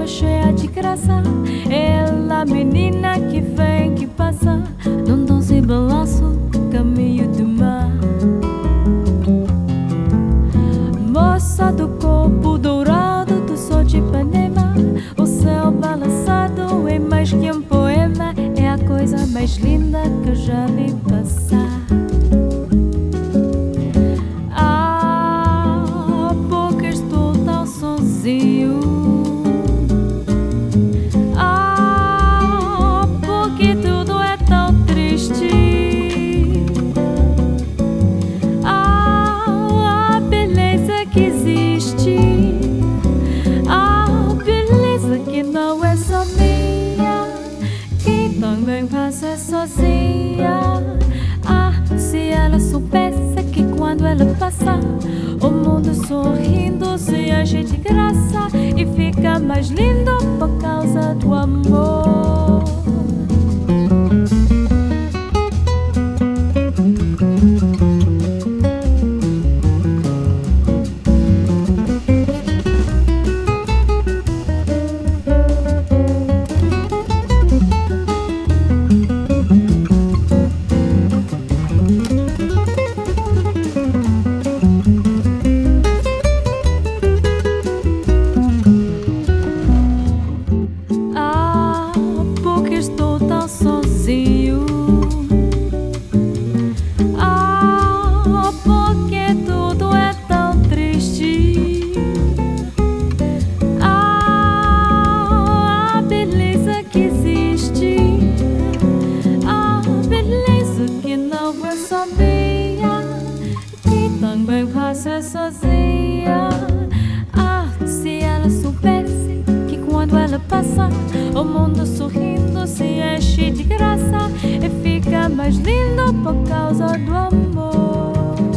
rua cheia de graça. Ela, menina que vem, que passa, num doce e balanço, caminho do mar. Moça do corpo dourado do sol de Ipanema, o céu balançado é mais que um poema, é a coisa mais linda que eu já vi passar. Porque estou tão sozinho. Porque tudo é tão triste. A beleza que existe, a beleza que não é só minha, que também passa sozinha. Se ela soubesse que quando ela passa, o mundo sorrindo se enche de graça e fica mais lindo por causa do amor. Porque estou tão sozinho. Porque tudo é tão triste. A beleza que existe, a beleza que não é só minha, que também passa sozinha. Se ela soubesse que quando ela passa, o mundo sorrindo se enche de graça e fica mais lindo por causa do amor.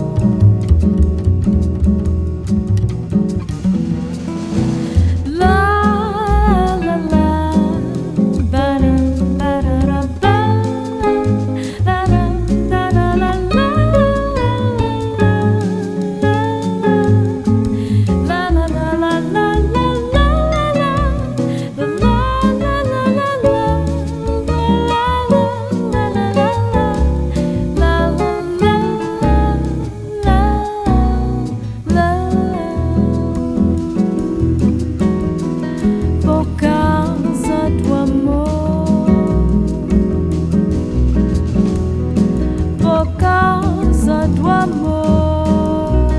Por causa do amor, por causa do amor,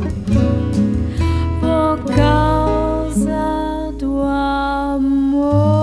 por causa do amor.